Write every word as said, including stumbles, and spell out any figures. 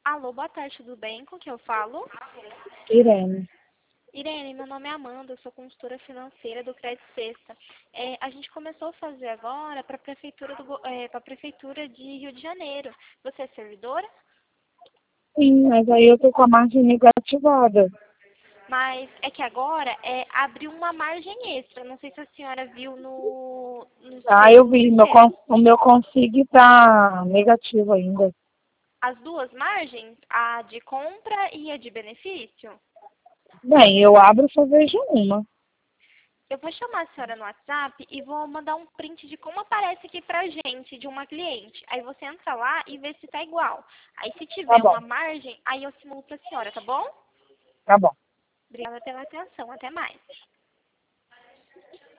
Alô, boa tarde, tudo bem? Com quem eu falo? Irene. Irene, meu nome é Amanda, eu sou consultora financeira do Crédito Sexta. É, a gente começou a fazer agora para a prefeitura, do Go- é, pra prefeitura de Rio de Janeiro. Você é servidora? Sim, mas aí eu tô com a margem negativada. Mas é que agora é, abriu uma margem extra. Não sei se a senhora viu no, no Ah, eu seu vi, meu, sistema. con- o meu consigo tá negativo ainda. As duas margens, a de compra e a de benefício. Bem, eu abro e só vejo uma. Eu vou chamar a senhora no WhatsApp e vou mandar um print de como aparece aqui pra gente, de uma cliente. Aí você entra lá e vê se tá igual. Aí se Tá tiver bom, uma margem, aí eu simulo pra senhora, tá bom? tá bom. Obrigada pela atenção. Até mais.